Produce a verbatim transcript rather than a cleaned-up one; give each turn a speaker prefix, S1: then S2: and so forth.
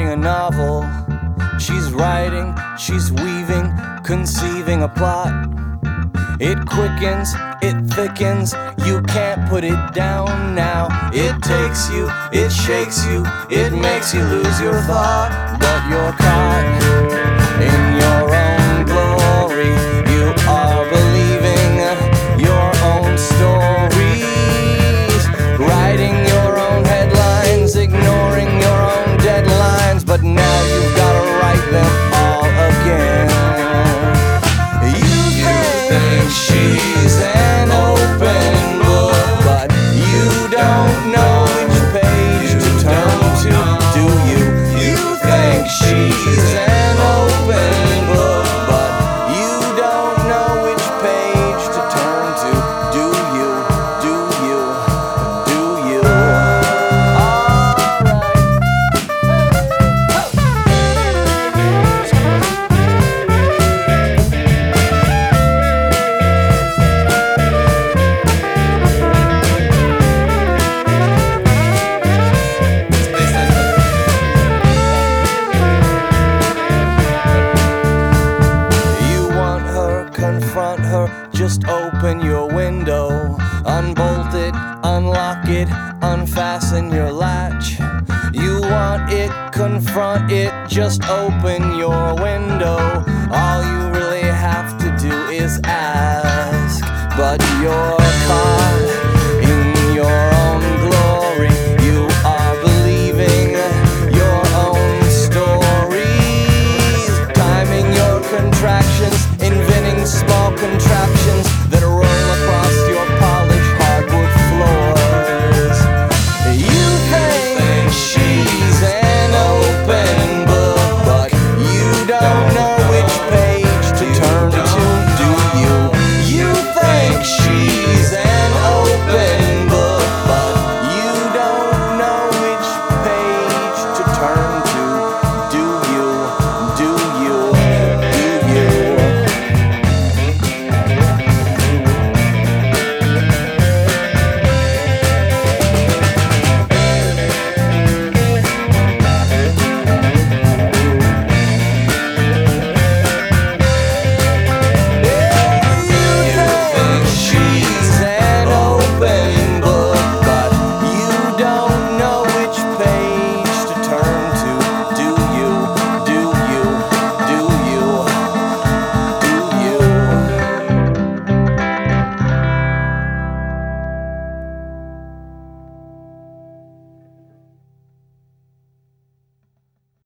S1: a novel. She's writing, she's weaving, conceiving a plot. It quickens, it thickens, you can't put it down now. It takes you, it shakes you, it makes you lose your thought. But you're caught in your own glory. You are believing your own stories, writing your own headlines, ignoring your own deadlines. But now you've gotta write them all again. She's an open book, but you don't know which page to turn to, do you? You think she's an open book, but you don't know which page to turn to, do you? Do you? Do you? Confront her, just open your window, unbolt it, unlock it, unfasten your latch. You want it, confront it, just open your window. All you really have to do is ask, but you're caught